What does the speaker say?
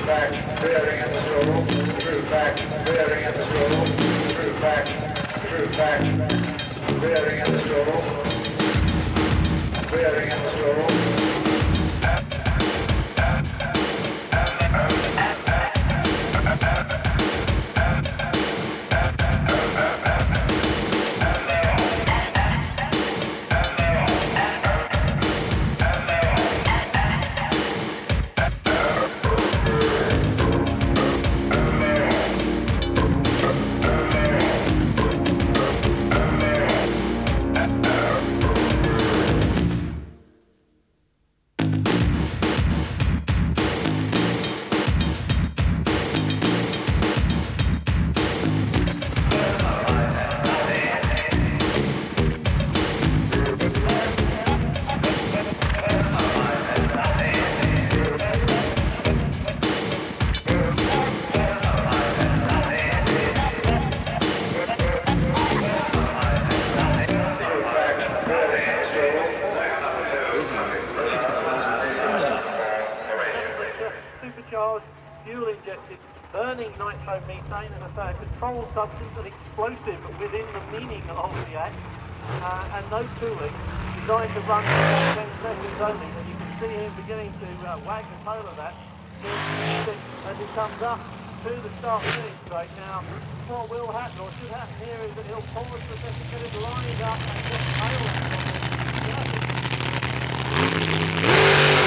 Supercharged, fuel-injected, burning nitromethane, and a controlled substance, an explosive within the meaning of the act, and no tooling, designed to run for 10 seconds only. And you can see him beginning to wag the tail of that as he comes up to the start-finish straight. Now, what will happen, or should happen here, is that he'll pause for a second, get it lined up, and just tail it.